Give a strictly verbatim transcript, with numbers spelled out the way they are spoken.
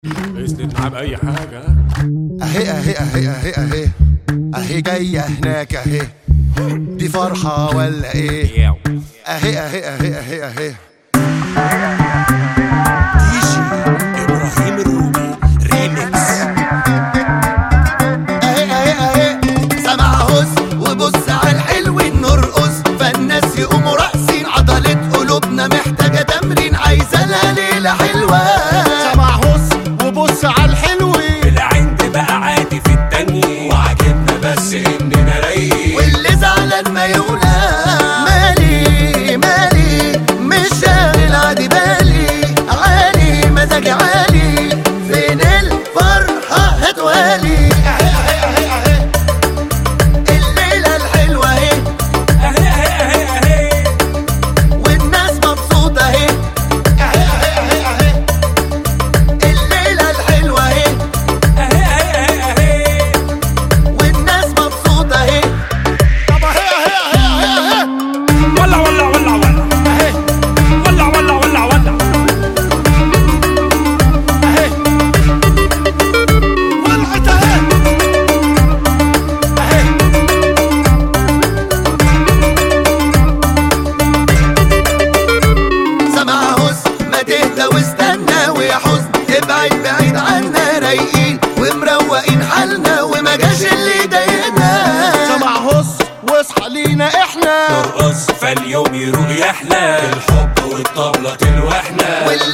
اسند معاه بأي حاجة. اهي اهي اهي اهي اهي اهي جاية هناك اهي، دي فرحة ولا ايه؟ اهي اهي اهي اهي اهي ديجي ابراهيم الروبي ريميكس. اهي اهي اهي سمع هز وبص على الحلوين نرقص، فالناس يقوموا راقصين، عضلة قلوبنا محتاجة تمرين، عايزة لها ليلة حلوة. سمع هز وبص على الحلوين، العند بقى عادي في التانيين، وعجبنا بس اننا رايقين، واللي زعلان ما يقولها مالي مالي، مش شاغل عادي بالي، عالي مزاجي عالي، فين الفرحة هتوالي. اهي اهي اهي اهي الليلة الحلوة اهي، اهي اهي اهي اهي والناس مبسوطة اهي، اهي اهي اهي اهي الليلة الحلوة اهي، اهي اهي اهي والناس مبسوطة اهي. طب اهي اهي اهي اهي اهي ولع ولع ولع ولع اهي ولع ولع ولع ولع اهي ولعت اهي اهي سمع هز ما تهدى واستنى، ويا حزن ابعد بعيد عنا، رايقين ومروقين حالنا، وما جاش اللي ضايقنا. سمع هز واصحى لينا احنا، نرقص فاليوم يروق يحلى، الحب والطبلة تلوحنا، واللي